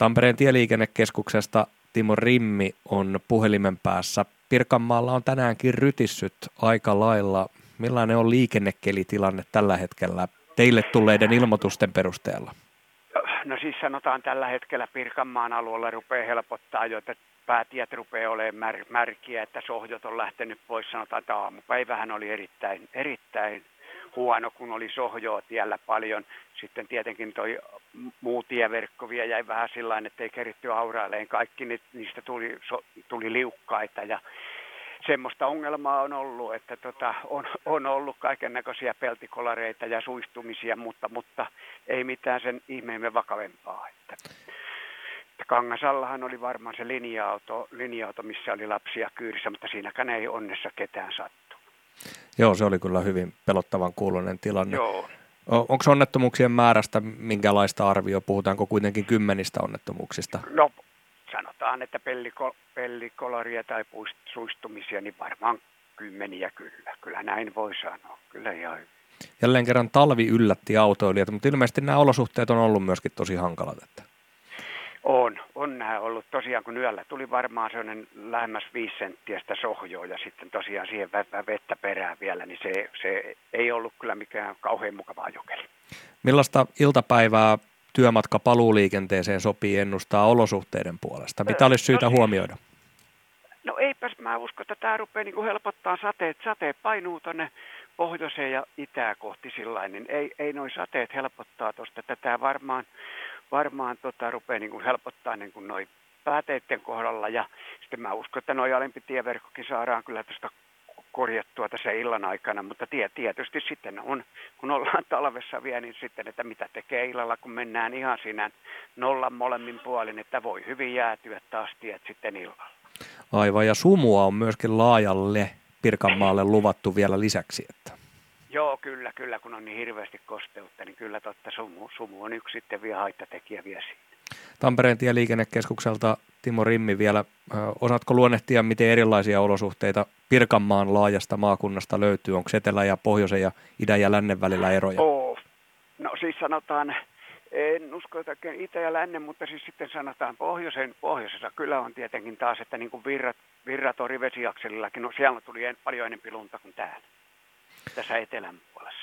Tampereen tieliikennekeskuksesta Timo Rimmi on puhelimen päässä. Pirkanmaalla on tänäänkin rytissyt aika lailla. Millainen on liikennekelitilanne tällä hetkellä teille tulleiden ilmoitusten perusteella? No siis sanotaan tällä hetkellä Pirkanmaan alueella rupeaa helpottaa jo, että päätiet rupeaa olemaan märkiä, että sohjot on lähtenyt pois. Sanotaan, että aamupäivähän oli erittäin huono, kun oli sohjoa tiellä paljon. Sitten tietenkin toi muu tieverkko vielä jäi vähän sillain, että ei keritty auraileen. Kaikki niistä tuli liukkaita ja semmoista ongelmaa on ollut, että on ollut kaikennäköisiä peltikolareita ja suistumisia, mutta ei mitään sen ihmeemme vakavempaa. Että Kangasallahan oli varmaan se linja-auto, missä oli lapsia kyydissä, mutta siinäkään ei onnessa ketään sattu. Joo, se oli kyllä hyvin pelottavan kuuloinen tilanne. Joo. Onko onnettomuuksien määrästä minkälaista arvio? Puhutaanko kuitenkin kymmenistä onnettomuuksista? No, sanotaan, että pellikolaria tai suistumisia, niin varmaan kymmeniä kyllä. Kyllä näin voi sanoa. Kyllä ihan hyvin. Jälleen kerran talvi yllätti autoilijat, mutta ilmeisesti nämä olosuhteet on ollut myöskin tosi hankalat. On nämä ollut tosiaan, kun yöllä tuli varmaan sellainen lähemmäs 5 senttiä sitä sohjoa ja sitten tosiaan siihen vettä perään vielä, niin se ei ollut kyllä mikään kauhean mukavaa jokeli. Millaista iltapäivää työmatka paluuliikenteeseen sopii ennustaa olosuhteiden puolesta? Mitä olisi syytä huomioida? No eipäs mä usko, että tämä rupeaa niin kuin helpottaa sateet painuu tuonne pohjoiseen ja itää kohti sillain, niin ei noi sateet helpottaa tuosta, että tämä varmaan rupeaa niin kuin helpottaa niin kuin noi pääteiden kohdalla ja sitten mä uskon, että noi alempi tieverkkokin saadaan kyllä tuosta korjattua tässä illan aikana, mutta tietysti sitten kun ollaan talvessa vielä, niin sitten, että mitä tekee illalla, kun mennään ihan siinä nollan molemmin puolin, että voi hyvin jäätyä taas tiet sitten illalla. Aivan, ja sumua on myöskin laajalle Pirkanmaalle luvattu vielä lisäksi, että... Joo, kyllä, kun on niin hirveästi kosteutta, niin kyllä totta sumu on yksi sitten vielä haittatekijä vielä siinä. Tampereen tieliikennekeskukselta Timo Rimmi vielä. Osaatko luonnehtia, miten erilaisia olosuhteita Pirkanmaan laajasta maakunnasta löytyy? Onko etelä- ja pohjoisen ja idän ja lännen välillä eroja? No siis sanotaan, en usko, että itä ja lännen, mutta siis sitten sanotaan pohjoisessa kyllä on tietenkin taas, että niin kuin virrat Orivesiakselillakin, no siellä tuli paljon enemmän lunta kuin täällä, tässä etelän puolessa.